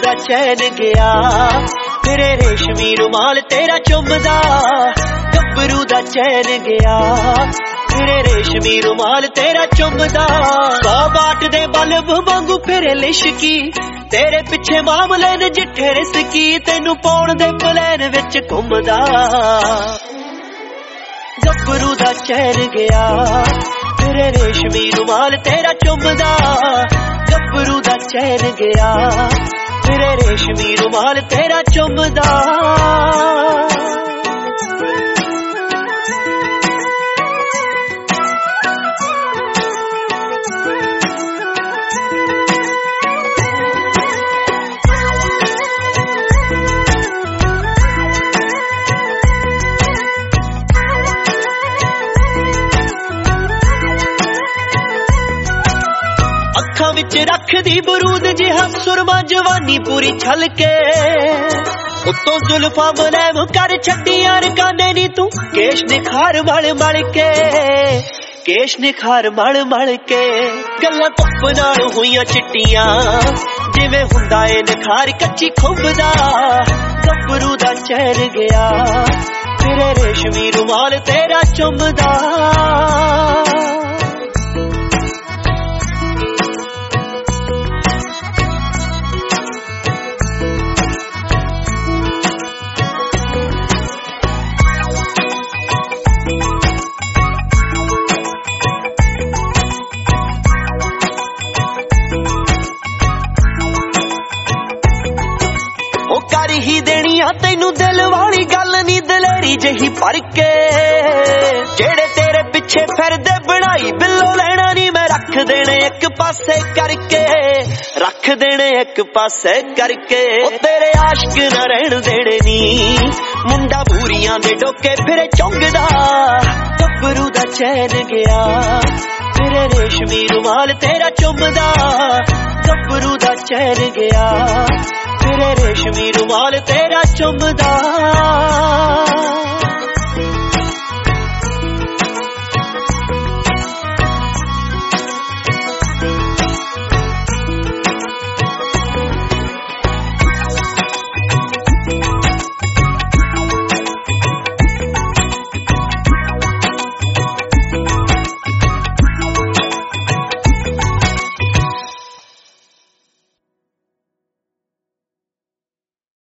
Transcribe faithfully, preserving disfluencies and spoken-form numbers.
दा चैन गया तेरे रेशमी रुमाल तेरा चुमदा गबरू दा चैन गया तेरे रेशमी रुमाल तेरा चुमदा सौ बाट दे बल्ब वांगू फिरे लिशकी तेरे पिछे मामले ने जिठे रिसकी तेनू पाउण दे प्लैन विच घुमदा गबरू दा चैन गया तेरे रेशमी रुमाल तेरा चुमदा गबरू दा चैन गया तेरे रेशमी रुमाल तेरा चुमदा अखां विच रखदी बरूद जिहा सुरमा जवानी पूरी छल के उत्तों जुल्फां मुलैम कर छड्डी यार काने नी तू केश निखार मल मल के केश निखार मल मल के गल्लां धुप्प नाल होईयां चिट्टियां जिवें हुंदा ए निखार कच्ची खुंब दा गबरू दा चैन गया तेरे रेशमी रुमाल तेरा चुमदा कर ही देनी आ तैनू दिल वाली गल नी दलेरी जही भर के जेड़े तेरे पिछे फिरदे बनाई बिल्लो लेना नी मैं रख देने एक पासे करके रख देने एक पासे करके ओ तेरे आशिक ना रहन देने नी मुंडा भूरियां दे डोके फिरे चौंकदा गबरू दा चैन गया तेरे रेशमी रुमाल तेरा चुमदा गबरू दा चैन गया तेरे रेशमी रुमाल तेरा चुमदा।